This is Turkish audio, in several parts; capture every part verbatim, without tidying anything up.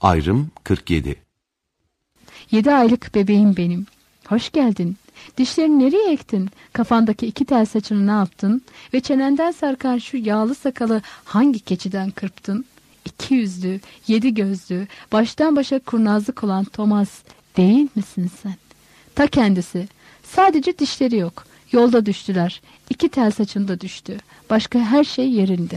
Ayrım kırk yedi. Yedi aylık bebeğim benim. Hoş geldin. Dişlerini nereye ektin? Kafandaki iki tel saçını ne yaptın? Ve çenenden sarkan şu yağlı sakalı hangi keçiden kırptın? İki yüzlü, yedi gözlü, baştan başa kurnazlık olan Thomas değil misin sen? Ta kendisi. Sadece dişleri yok. Yolda düştüler. İki tel saçında düştü. Başka her şey yerinde.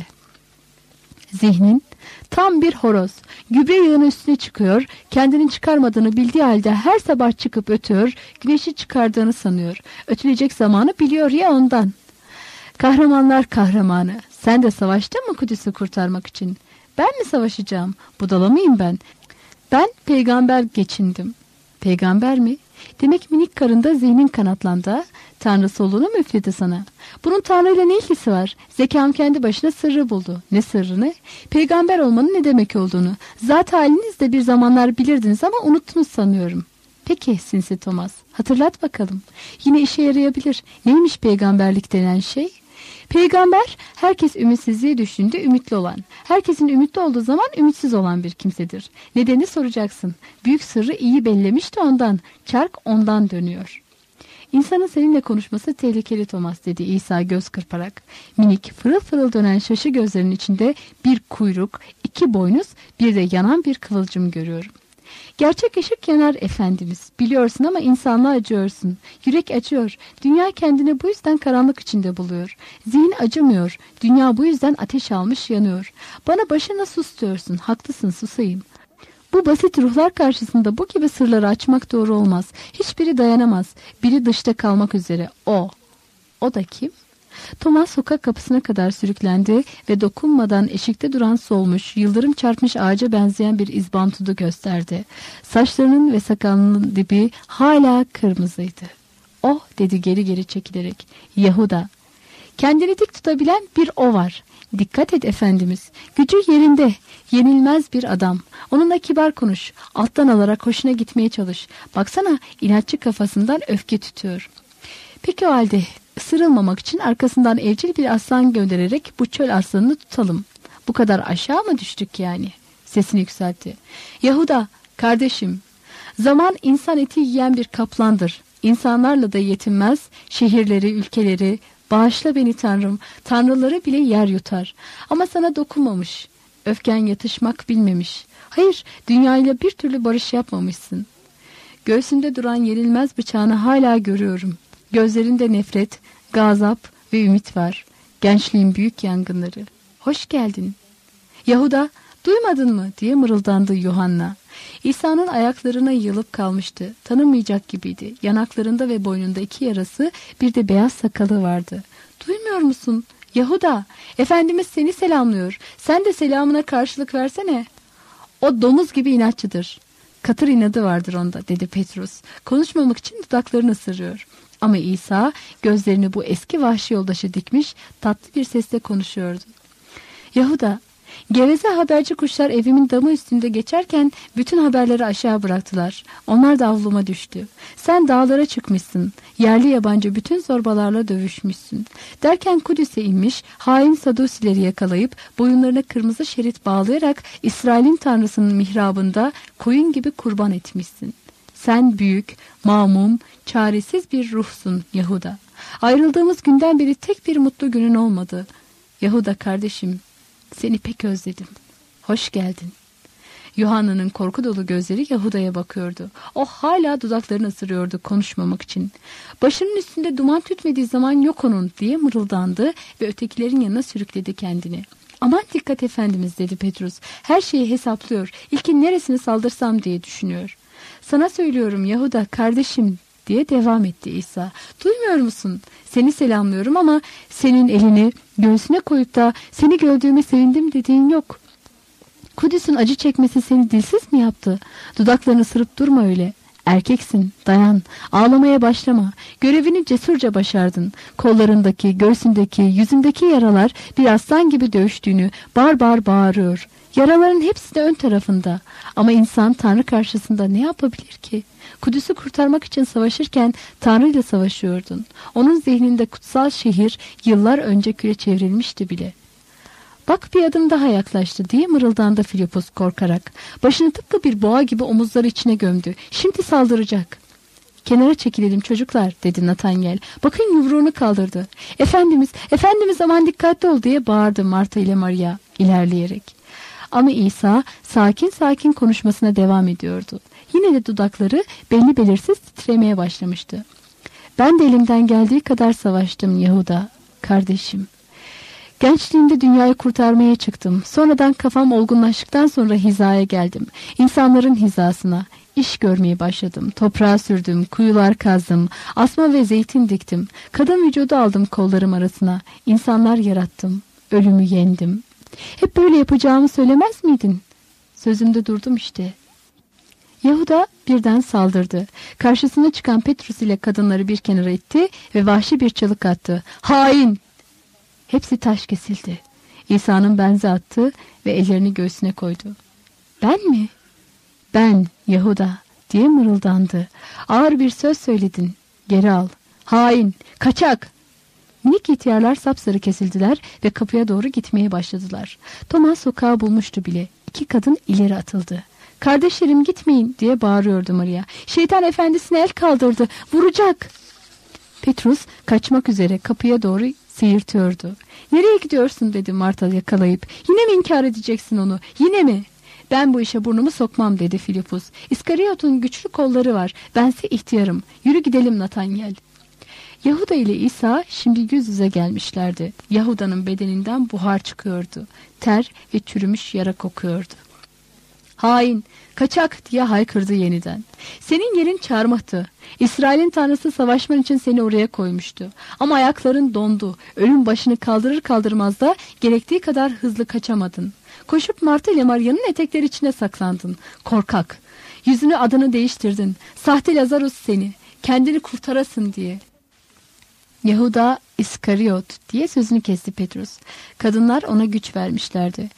Zihnin tam bir horoz. Gübre yığını üstüne çıkıyor. Kendini çıkarmadığını bildiği halde her sabah çıkıp ötüyor. Güneşi çıkardığını sanıyor. Ötülecek zamanı biliyor ya ondan. Kahramanlar kahramanı. Sen de savaştın mı Kudüs'ü kurtarmak için? Ben mi savaşacağım? Budala mıyım ben? Ben peygamber geçindim. Peygamber mi? Demek minik karında zihnin kanatlandı. Tanrı soluğunu mu üfledi sana? Bunun Tanrı'yla ne ilgisi var? Zekam kendi başına sırrı buldu. Ne sırrını? Peygamber olmanın ne demek olduğunu. Zat halinizde bir zamanlar bilirdiniz ama unuttunuz sanıyorum. Peki sinsi Thomas, hatırlat bakalım. Yine işe yarayabilir. Neymiş peygamberlik denen şey? Peygamber, herkes ümitsizliğe düştüğünde ümitli olan, herkesin ümitli olduğu zaman ümitsiz olan bir kimsedir. Nedeni soracaksın. Büyük sırrı iyi bellemiş de ondan. Çark ondan dönüyor. İnsanın seninle konuşması tehlikeli Thomas, dedi İsa göz kırparak. Minik, fırıl fırıl dönen şaşı gözlerinin içinde bir kuyruk, iki boynuz, bir de yanan bir kıvılcım görüyorum. Gerçek ışık yanar Efendimiz. Biliyorsun ama insanlığa acıyorsun. Yürek acıyor. Dünya kendini bu yüzden karanlık içinde buluyor. Zihin acımıyor. Dünya bu yüzden ateş almış yanıyor. Bana başına sus diyorsun. Haklısın, susayım. Bu basit ruhlar karşısında bu gibi sırları açmak doğru olmaz. Hiçbiri dayanamaz. Biri dışta kalmak üzere. O. O da kim? Thomas sokak kapısına kadar sürüklendi ve dokunmadan eşikte duran solmuş, yıldırım çarpmış ağaca benzeyen bir izbantudu gösterdi. Saçlarının ve sakalının dibi hala kırmızıydı. "Oh," dedi geri geri çekilerek. "Yahuda." Kendini dik tutabilen bir o var. Dikkat et Efendimiz. Gücü yerinde. Yenilmez bir adam. Onunla kibar konuş. Alttan alarak hoşuna gitmeye çalış. Baksana, inatçı kafasından öfke tütüyor. Peki o halde ısırılmamak için arkasından evcil bir aslan göndererek bu çöl aslanını tutalım. Bu kadar aşağı mı düştük yani? Sesini yükseltti. Yahuda, kardeşim. Zaman insan eti yiyen bir kaplandır. İnsanlarla da yetinmez. Şehirleri, ülkeleri, bağışla beni Tanrım. Tanrıları bile yer yutar. Ama sana dokunmamış. Öfken yatışmak bilmemiş. Hayır, dünyayla bir türlü barış yapmamışsın. Göğsünde duran yenilmez bıçağını hala görüyorum. Gözlerinde nefret, gazap ve ümit var. Gençliğin büyük yangınları. Hoş geldin. Yahuda, duymadın mı diye mırıldandı Yuhanna. İsa'nın ayaklarına yığılıp kalmıştı. Tanımayacak gibiydi. Yanaklarında ve boynunda iki yarası, bir de beyaz sakalı vardı. Duymuyor musun? Yahuda, Efendimiz seni selamlıyor. Sen de selamına karşılık versene. O domuz gibi inatçıdır. Katır inadı vardır onda, dedi Petrus. Konuşmamak için dudaklarını ısırıyor. Ama İsa gözlerini bu eski vahşi yoldaşı dikmiş, tatlı bir sesle konuşuyordu. Yahuda, geveze haberci kuşlar evimin damı üstünde geçerken bütün haberleri aşağı bıraktılar. Onlar da avluma düştü. Sen dağlara çıkmışsın. Yerli yabancı bütün zorbalarla dövüşmüşsün. Derken Kudüs'e inmiş, hain Sadusileri yakalayıp boyunlarına kırmızı şerit bağlayarak İsrail'in tanrısının mihrabında koyun gibi kurban etmişsin. Sen büyük, mamum, çaresiz bir ruhsun Yahuda. Ayrıldığımız günden beri tek bir mutlu günün olmadı. Yahuda kardeşim, seni pek özledim. Hoş geldin. Yuhanna'nın korku dolu gözleri Yahuda'ya bakıyordu. O hala dudaklarını ısırıyordu konuşmamak için. Başının üstünde duman tütmediği zaman yok onun diye mırıldandı ve ötekilerin yanına sürükledi kendini. Aman dikkat Efendimiz, dedi Petrus. Her şeyi hesaplıyor. İlkin neresine saldırsam diye düşünüyor. Sana söylüyorum Yahuda kardeşim, diye devam etti İsa. Duymuyor musun? Seni selamlıyorum ama senin elini göğsüne koyup da seni gördüğüme sevindim dediğin yok. Kudüs'ün acı çekmesi seni dilsiz mi yaptı? Dudaklarını ısırıp durma öyle. Erkeksin, dayan, ağlamaya başlama. Görevini cesurca başardın. Kollarındaki, göğsündeki, yüzündeki yaralar bir aslan gibi dövüştüğünü bar bar bağırıyor. Yaraların hepsi de ön tarafında. Ama insan Tanrı karşısında ne yapabilir ki? Kudüs'ü kurtarmak için savaşırken Tanrı ile savaşıyordun. Onun zihninde kutsal şehir yıllar önce küre çevrilmişti bile. Bak bir adım daha yaklaştı diye mırıldandı Filipos korkarak. Başını tıpkı bir boğa gibi omuzları içine gömdü. Şimdi saldıracak. Kenara çekilelim çocuklar dedi Nathaniel. Bakın yumruğunu kaldırdı. Efendimiz, Efendimiz aman dikkatli ol diye bağırdı Marta ile Maria ilerleyerek. Ama İsa sakin sakin konuşmasına devam ediyordu. Yine de dudakları belli belirsiz titremeye başlamıştı. Ben de elimden geldiği kadar savaştım Yahuda, kardeşim. Gençliğimde dünyayı kurtarmaya çıktım. Sonradan kafam olgunlaştıktan sonra hizaya geldim. İnsanların hizasına. İş görmeye başladım. Toprağa sürdüm, kuyular kazdım, asma ve zeytin diktim. Kadın vücudu aldım kollarım arasına. İnsanlar yarattım. Ölümü yendim. Hep böyle yapacağımı söylemez miydin? Sözümde durdum işte. Yahuda birden saldırdı. Karşısına çıkan Petrus ile kadınları bir kenara itti ve vahşi bir çığlık attı. Hain! Hepsi taş kesildi. İsa'nın benzi attı ve ellerini göğsüne koydu. Ben mi? Ben Yahuda diye mırıldandı. Ağır bir söz söyledin. Geri al. Hain! Kaçak! Minik ihtiyarlar sapsarı kesildiler ve kapıya doğru gitmeye başladılar. Thomas sokağı bulmuştu bile. İki kadın ileri atıldı. Kardeşlerim gitmeyin diye bağırıyordu Maria. Şeytan efendisine el kaldırdı. Vuracak. Petrus kaçmak üzere kapıya doğru seyirtiyordu. Nereye gidiyorsun dedi Marta yakalayıp. Yine mi inkar edeceksin onu? Yine mi? Ben bu işe burnumu sokmam dedi Filipus. İskariyot'un güçlü kolları var. Bense ihtiyarım. Yürü gidelim Nathaniel. Yahuda ile İsa şimdi yüz yüze gelmişlerdi. Yahuda'nın bedeninden buhar çıkıyordu. Ter ve çürümüş yara kokuyordu. Hain, kaçak diye haykırdı yeniden. Senin yerin çarmıhtı. İsrail'in tanrısı savaşman için seni oraya koymuştu. Ama ayakların dondu. Ölüm başını kaldırır kaldırmaz da gerektiği kadar hızlı kaçamadın. Koşup Marta ile Maria'nın etekleri içine saklandın. Korkak. Yüzünü adını değiştirdin. Sahte Lazarus seni. Kendini kurtarasın diye. Yahuda İskariyot diye sözünü kesti Petrus. Kadınlar ona güç vermişlerdi.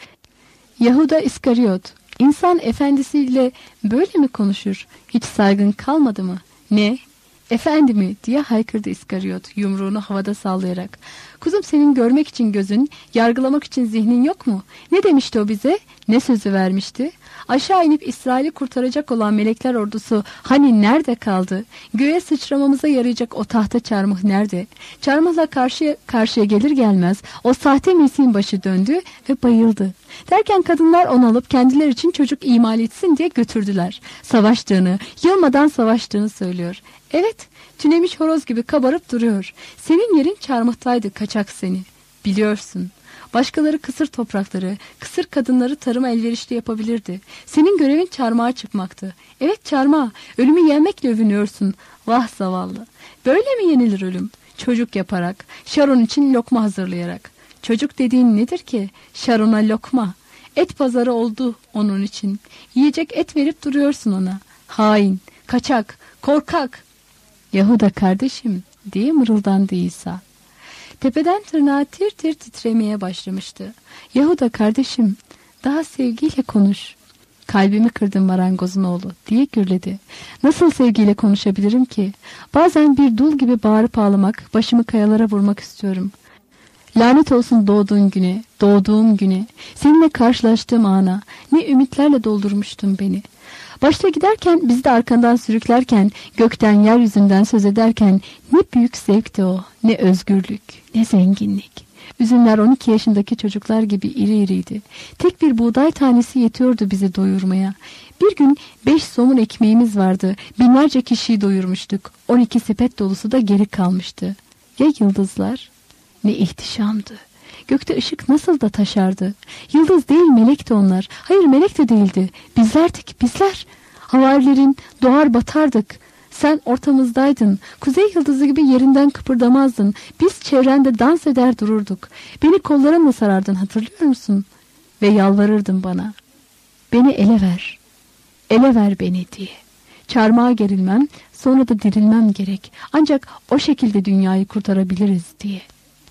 Yahuda İskariyot. İnsan efendisiyle böyle mi konuşur? Hiç saygın kalmadı mı? Ne? Efendi mi? Diye haykırdı İskariyot yumruğunu havada sallayarak. Kuzum senin görmek için gözün, yargılamak için zihnin yok mu? Ne demişti o bize? Ne sözü vermişti? Aşağı inip İsrail'i kurtaracak olan melekler ordusu hani nerede kaldı? Göğe sıçramamıza yarayacak o tahta çarmıh nerede? Çarmıhla karşıya, karşıya gelir gelmez o sahte Mesih'in başı döndü ve bayıldı. Derken kadınlar onu alıp kendileri için çocuk imal etsin diye götürdüler. Savaştığını, yılmadan savaştığını söylüyor. Evet, tünemiş horoz gibi kabarıp duruyor. Senin yerin çarmıhtaydı kaçak seni. Biliyorsun. Başkaları kısır toprakları, kısır kadınları tarıma elverişli yapabilirdi. Senin görevin çarmıha çıkmaktı. Evet çarmıha, ölümü yenmekle övünüyorsun. Vah zavallı. Böyle mi yenilir ölüm? Çocuk yaparak, Şaron için lokma hazırlayarak. Çocuk dediğin nedir ki? Şaron'a lokma. Et pazarı oldu onun için. Yiyecek et verip duruyorsun ona. Hain, kaçak, korkak. Yahuda kardeşim diye mırıldandı İsa. Tepeden tırnağa tir tir titremeye başlamıştı. Yahuda kardeşim, daha sevgiyle konuş. Kalbimi kırdın marangozun oğlu diye gürledi. Nasıl sevgiyle konuşabilirim ki? Bazen bir dul gibi bağırıp ağlamak, başımı kayalara vurmak istiyorum. Lanet olsun doğduğun güne, doğduğum güne, seninle karşılaştığım ana, ne ümitlerle doldurmuştun beni. Başta giderken, bizi de arkandan sürüklerken, gökten yeryüzünden söz ederken ne büyük zevkti o, ne özgürlük, ne zenginlik. Üzümler on iki yaşındaki çocuklar gibi iri iriydi. Tek bir buğday tanesi yetiyordu bizi doyurmaya. Bir gün beş somun ekmeğimiz vardı, binlerce kişiyi doyurmuştuk. On iki sepet dolusu da geri kalmıştı. Ya yıldızlar? Ne ihtişamdı. Gökte ışık nasıl da taşardı. Yıldız değil melekti onlar. Hayır melek de değildi. Bizlerdik bizler. Havarilerin doğar batardık. Sen ortamızdaydın. Kuzey yıldızı gibi yerinden kıpırdamazdın. Biz çevrende dans eder dururduk. Beni kollarımla sarardın hatırlıyor musun? Ve yalvarırdın bana. Beni ele ver. Ele ver beni diye. Çarmıha gerilmem, sonra da dirilmem gerek. Ancak o şekilde dünyayı kurtarabiliriz diye.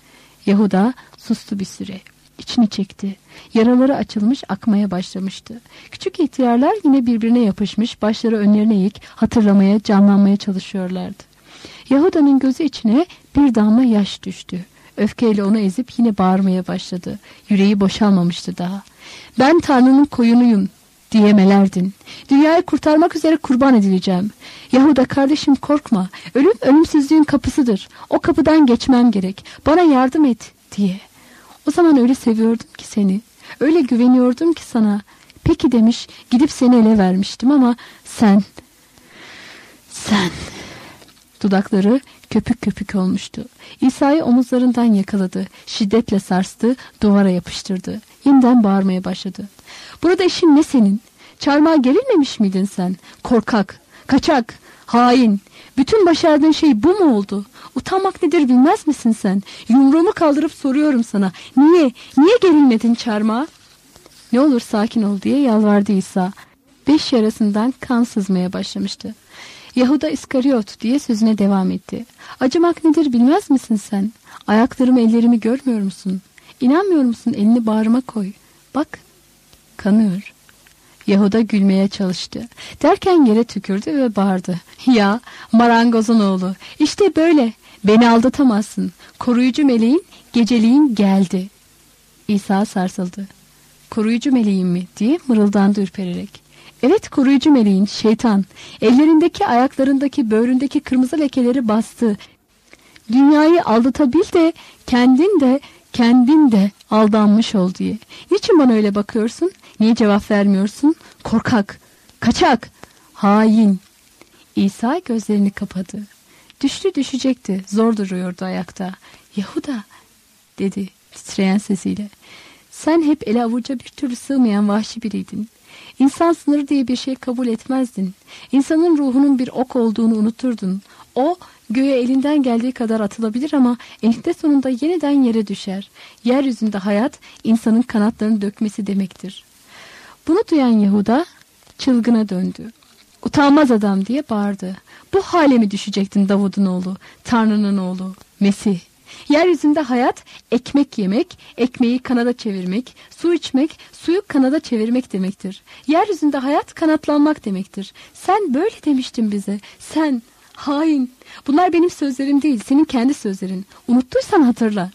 Yahuda sustu bir süre. İçini çekti. Yaraları açılmış akmaya başlamıştı. Küçük ihtiyarlar yine birbirine yapışmış, başları önlerine eğik, hatırlamaya, canlanmaya çalışıyorlardı. Yahuda'nın gözü içine bir damla yaş düştü. öfkeyle onu ezip yine bağırmaya başladı. Yüreği boşalmamıştı daha. Ben Tanrı'nın koyunuyum diyemelerdin. Dünyayı kurtarmak üzere kurban edileceğim. Yahuda kardeşim korkma. Ölüm ölümsüzlüğün kapısıdır. O kapıdan geçmem gerek. Bana yardım et diye. O zaman öyle seviyordum ki seni. Öyle güveniyordum ki sana. Peki demiş, gidip seni ele vermiştim ama sen, sen... Dudakları köpük köpük olmuştu. İsa'yı omuzlarından yakaladı. Şiddetle sarstı, duvara yapıştırdı. Yeniden bağırmaya başladı. Burada işin ne senin? Çarmıha gerilmemiş miydin sen? Korkak, kaçak, hain. Bütün başardığın şey bu mu oldu? Utanmak nedir bilmez misin sen? Yumruğumu kaldırıp soruyorum sana. Niye, niye gerilmedin çarmıha? Ne olur sakin ol diye yalvardı İsa. Beş yarasından kan sızmaya başlamıştı. Yahuda İskariot diye sözüne devam etti. Acımak nedir bilmez misin sen? Ayaklarımı ellerimi görmüyor musun? İnanmıyor musun? Elini bağrıma koy. Bak, kanıyor. Yahuda gülmeye çalıştı. Derken yere tükürdü ve bağırdı. Ya marangozun oğlu, işte böyle. Beni aldatamazsın. Koruyucu meleğin geceliğin geldi. İsa sarsıldı. Koruyucu meleğim mi diye mırıldandı ürpererek. Evet, koruyucu meleğin, şeytan. Ellerindeki, ayaklarındaki, böğründeki kırmızı lekeleri bastı. Dünyayı aldatabil de kendin de kendin de aldanmış ol diye. Niçin bana öyle bakıyorsun? Niye cevap vermiyorsun? Korkak, kaçak, hain. İsa gözlerini kapadı. Düştü düşecekti. Zor duruyordu ayakta. Yahuda dedi titreyen sesiyle. Sen hep ele avuca bir türlü sığmayan vahşi biriydin. İnsan sınırı diye bir şey kabul etmezdin. İnsanın ruhunun bir ok olduğunu unuturdun. O göğe elinden geldiği kadar atılabilir ama eninde sonunda yeniden yere düşer. Yeryüzünde hayat insanın kanatlarını dökmesi demektir. Bunu duyan Yahuda çılgına döndü. Utanmaz adam diye bağırdı. Bu hale mi düşecektin Davud'un oğlu, Tanrı'nın oğlu, Mesih? Yeryüzünde hayat ekmek yemek, ekmeği kanada çevirmek, su içmek, suyu kanada çevirmek demektir. Yeryüzünde hayat kanatlanmak demektir. Sen böyle demiştin bize. Sen hain. Bunlar benim sözlerim değil, senin kendi sözlerin. Unuttuysan hatırla.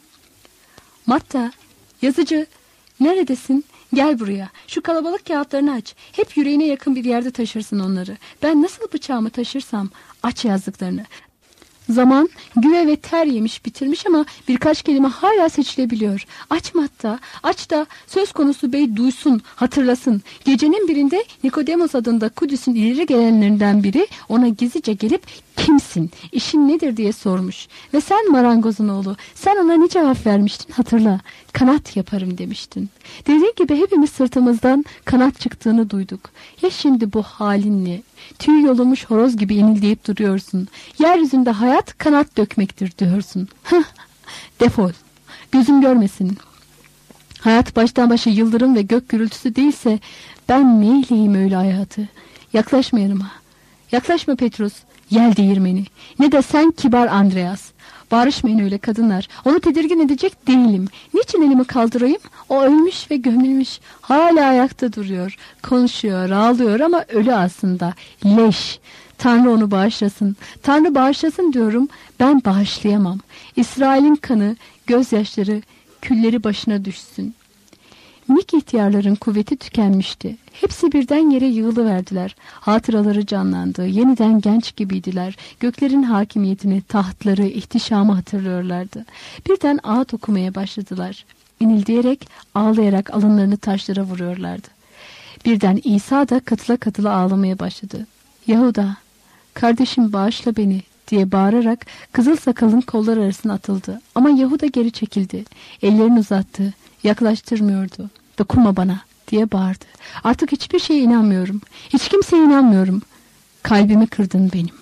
Matta, yazıcı, neredesin? Gel buraya. Şu kalabalık kağıtlarını aç. Hep yüreğine yakın bir yerde taşırsın onları. Ben nasıl bıçağımı taşırsam aç yazdıklarını. Zaman güve ve ter yemiş bitirmiş ama birkaç kelime hala seçilebiliyor. Aç Matta, aç da söz konusu bey duysun, hatırlasın. Gecenin birinde Nikodemos adında Kudüs'ün ileri gelenlerinden biri ona gizlice gelip kimsin, işin nedir diye sormuş. Ve sen marangozun oğlu, sen ona ne cevap vermiştin hatırla. Kanat yaparım demiştin. Dediği gibi hepimiz sırtımızdan kanat çıktığını duyduk. Ya şimdi bu halinle tüy yolumuş horoz gibi inildeyip duruyorsun. Yeryüzünde hayat kanat dökmektir diyorsun. Hıh, defol. Gözüm görmesin. Hayat baştan başa yıldırım ve gök gürültüsü değilse ben neyleyim öyle hayatı? Yaklaşma yanıma. Yaklaşma Petrus. Yel değirmeni. Ne de sen kibar Andreas. Bağırışmayın öyle kadınlar. Onu tedirgin edecek değilim. Niçin elimi kaldırayım? O ölmüş ve gömülmüş. Hala ayakta duruyor. Konuşuyor, ağlıyor ama ölü aslında. Leş. Tanrı onu bağışlasın. Tanrı bağışlasın diyorum. Ben bağışlayamam. İsrail'in kanı, gözyaşları, külleri başına düşsün. Minik ihtiyarların kuvveti tükenmişti. Hepsi birden yere yığılıverdiler. Hatıraları canlandı. Yeniden genç gibiydiler. Göklerin hakimiyetini, tahtları, ihtişamı hatırlıyorlardı. Birden ağıt okumaya başladılar. İnildeyerek, ağlayarak alınlarını taşlara vuruyorlardı. Birden İsa da katıla katıla ağlamaya başladı. Yahuda, kardeşim bağışla beni diye bağırarak kızıl sakalın kollar arasına atıldı. Ama Yahuda geri çekildi. Ellerini uzattı. Yaklaştırmıyordu. Dokunma bana diye bağırdı. Artık hiçbir şeye inanmıyorum. Hiç kimseye inanmıyorum. Kalbimi kırdın benim.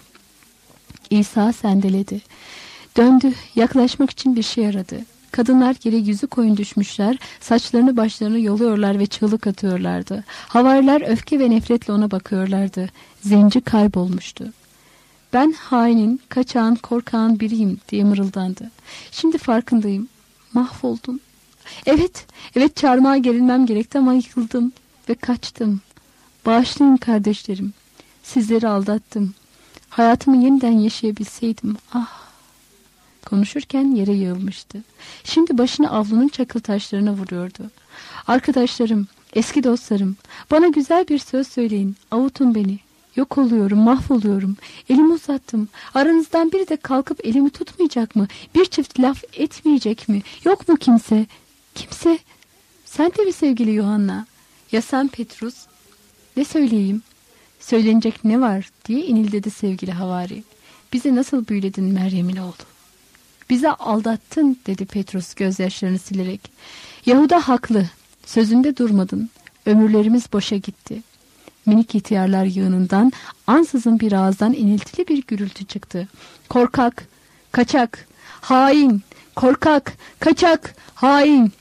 İsa sendeledi. Döndü. Yaklaşmak için bir şey aradı. Kadınlar yere yüzü koyun düşmüşler. Saçlarını başlarını yoluyorlar ve çığlık atıyorlardı. Havariler öfke ve nefretle ona bakıyorlardı. Zenci kaybolmuştu. Ben hainin, kaçağın, korkağın biriyim diye mırıldandı. Şimdi farkındayım. Mahvoldum. Evet, evet çarmıha gerilmem gerekti ama yıkıldım ve kaçtım. Bağışlayın kardeşlerim. Sizleri aldattım. Hayatımı yeniden yaşayabilseydim. Ah, Konuşurken yere yığılmıştı. Şimdi başını avlunun çakıl taşlarına vuruyordu. Arkadaşlarım, eski dostlarım, bana güzel bir söz söyleyin, avutun beni. Yok oluyorum, mahvoluyorum. Elimi uzattım. Aranızdan biri de kalkıp elimi tutmayacak mı? Bir çift laf etmeyecek mi? Yok mu kimse? Kimse? Sen de mi sevgili Yuhanna? Ya sen Petrus? Ne söyleyeyim? Söylenecek ne var diye inildedi sevgili havari. Bizi nasıl büyüledin Meryem'in oğlu? Bize aldattın dedi Petrus gözyaşlarını silerek. Yahuda haklı. Sözünde durmadın. Ömürlerimiz boşa gitti. Minik ihtiyarlar yığınından ansızın bir ağızdan iniltili bir gürültü çıktı. Korkak, kaçak, hain, korkak, kaçak, hain.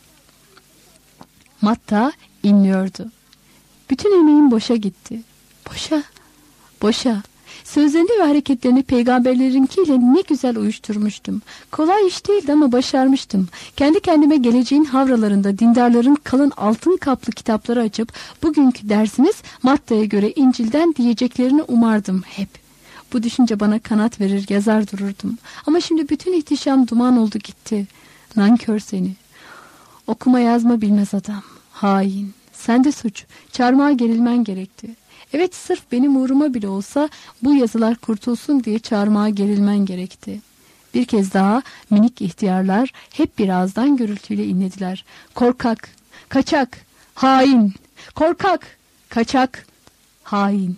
Matta inliyordu. Bütün emeğim boşa gitti. Boşa, boşa. Sözlerini ve hareketlerini peygamberlerinkiyle ne güzel uyuşturmuştum. Kolay iş değildi ama başarmıştım. Kendi kendime geleceğin havralarında dindarların kalın altın kaplı kitapları açıp bugünkü dersimiz Matta'ya göre İncil'den diyeceklerini umardım hep. Bu düşünce bana kanat verir yazar dururdum. Ama şimdi bütün ihtişam duman oldu gitti. Nankör seni. Okuma yazma bilmez adam. Hain. Sen de suç. Çarmıha gerilmen gerekti. Evet, sırf benim uğruma bile olsa bu yazılar kurtulsun diye çarmıha gerilmen gerekti. Bir kez daha minik ihtiyarlar hep bir ağızdan gürültüyle inlediler. Korkak, kaçak, hain, korkak, kaçak, hain.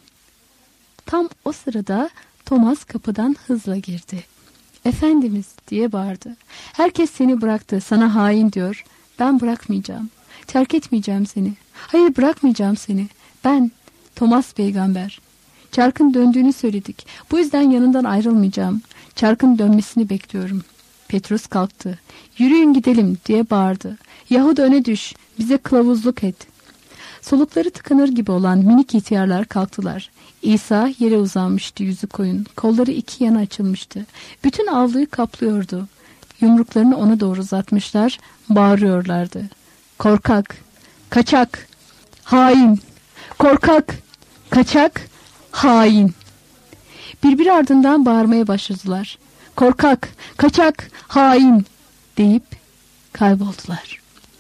Tam o sırada Thomas kapıdan hızla girdi. Efendimiz diye bağırdı. Herkes seni bıraktı, sana hain diyor. Ben bırakmayacağım, terk etmeyeceğim seni. Hayır, bırakmayacağım seni. Ben Thomas peygamber. Çarkın döndüğünü söyledik. Bu yüzden yanından ayrılmayacağım. Çarkın dönmesini bekliyorum. Petrus kalktı. Yürüyün gidelim diye bağırdı. Yahuda öne düş. Bize kılavuzluk et. Solukları tıkanır gibi olan minik ihtiyarlar kalktılar. İsa yere uzanmıştı, yüzü koyun. Kolları iki yana açılmıştı. Bütün avluyu kaplıyordu. Yumruklarını ona doğru uzatmışlar. Bağırıyorlardı. Korkak, kaçak, hain. Korkak, kaçak, hain. Birbiri ardından bağırmaya başladılar. Korkak, kaçak, hain deyip kayboldular.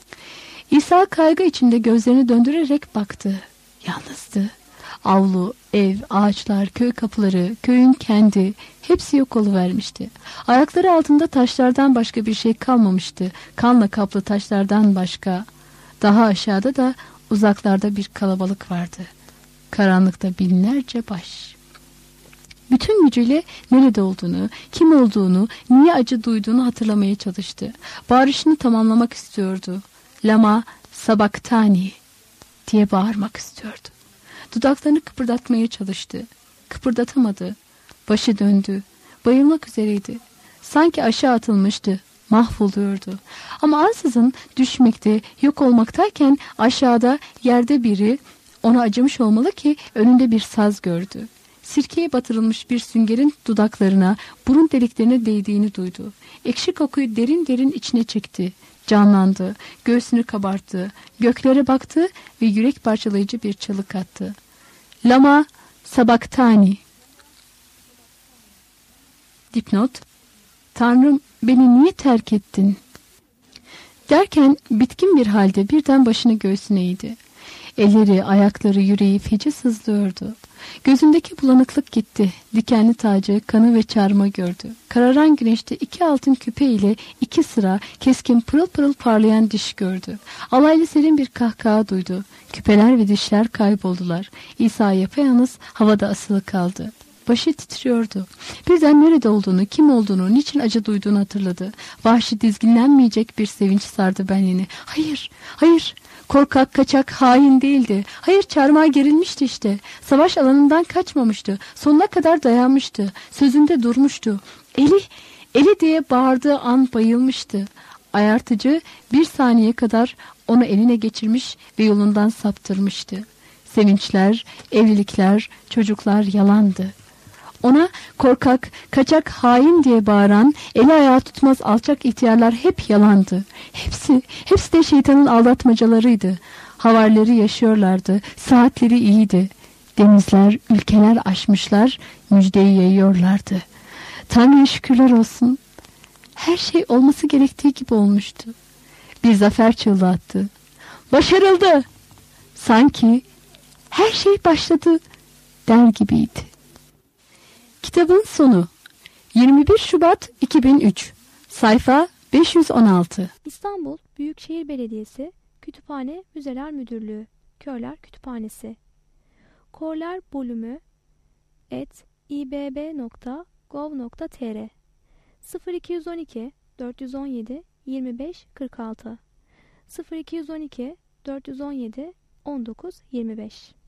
İsa kaygı içinde gözlerini döndürerek baktı. Yalnızdı. Avlu, ev, ağaçlar, köy kapıları, köyün kendi hepsi yok oluvermişti. Ayakları altında taşlardan başka bir şey kalmamıştı. Kanla kaplı taşlardan başka. Daha aşağıda da uzaklarda bir kalabalık vardı. Karanlıkta binlerce baş. Bütün gücüyle nerede olduğunu, kim olduğunu, niye acı duyduğunu hatırlamaya çalıştı. Bağırışını tamamlamak istiyordu. Lama sabaktani diye bağırmak istiyordu. Dudaklarını kıpırdatmaya çalıştı. Kıpırdatamadı. Başı döndü. Bayılmak üzereydi. Sanki aşağı atılmıştı. Mahvoluyordu. Ama ansızın düşmekte, yok olmaktayken aşağıda yerde biri ona acımış olmalı ki önünde bir saz gördü. Sirkeye batırılmış bir süngerin dudaklarına, burun deliklerine değdiğini duydu. Ekşi kokuyu derin derin içine çekti. Canlandı, göğsünü kabarttı, göklere baktı ve yürek parçalayıcı bir çığlık attı. Lama sabaktani. Dipnot: Tanrım, beni niye terk ettin? Derken bitkin bir halde birden başını göğsüne eğdi. Elleri, ayakları, yüreği feci sızlıyordu. Gözündeki bulanıklık gitti. Dikenli tacı, kanı ve çarmıha gördü. Kararan güneşte iki altın küpe ile iki sıra keskin pırıl pırıl parlayan diş gördü. Alaylı serin bir kahkaha duydu. Küpeler ve dişler kayboldular. İsa yapayalnız havada asılı kaldı. Başı titriyordu. Birden nerede olduğunu, kim olduğunu, niçin acı duyduğunu hatırladı. Vahşi, dizginlenmeyecek bir sevinç sardı benliğini. Hayır, hayır. Korkak, kaçak, hain değildi. Hayır, çarmıha gerilmişti işte. Savaş alanından kaçmamıştı. Sonuna kadar dayanmıştı. Sözünde durmuştu. Eli, eli diye bağırdığı an bayılmıştı. Ayartıcı bir saniye kadar onu eline geçirmiş ve yolundan saptırmıştı. Sevinçler, evlilikler, çocuklar yalandı. Ona korkak, kaçak, hain diye bağıran, eli ayağı tutmaz alçak ihtiyarlar hep yalandı. Hepsi, hepsi de şeytanın aldatmacalarıydı. Havarları yaşıyorlardı, saatleri iyiydi. Denizler, ülkeler aşmışlar, müjdeyi yayıyorlardı. Tanrı'ya şükürler olsun. her şey olması gerektiği gibi olmuştu. Bir zafer çığlığı attı. Başarıldı! Sanki her şey başladı der gibiydi. Kitabın sonu. yirmi bir Şubat iki bin üç. Sayfa beş yüz on altı. İstanbul Büyükşehir Belediyesi Kütüphane Müzeler Müdürlüğü Körler Kütüphanesi Korler bölümü et ibb nokta gov nokta tr sıfır iki yüz on iki dört yüz on yedi yirmi beş kırk altı sıfır iki yüz on iki dört yüz on yedi on dokuz yirmi beş